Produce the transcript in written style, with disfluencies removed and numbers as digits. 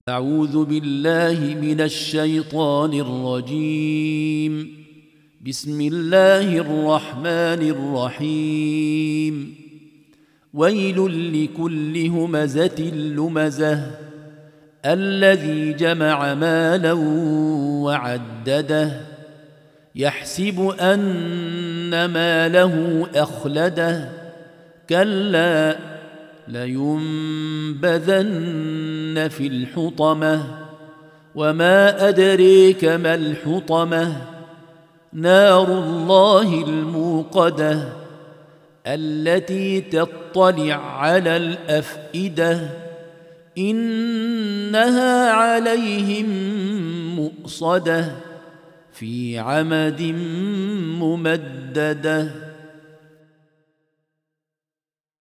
أعوذ بالله من الشيطان الرجيم. بسم الله الرحمن الرحيم. ويل لكل همزة لمزة الذي جمع مالا وعدده يحسب أن ماله أخلده كلا لينبذن في الحطمة وما أدريك ما الحطمة نار الله الموقدة التي تطلع على الأفئدة إنها عليهم مؤصدة في عمد ممدده.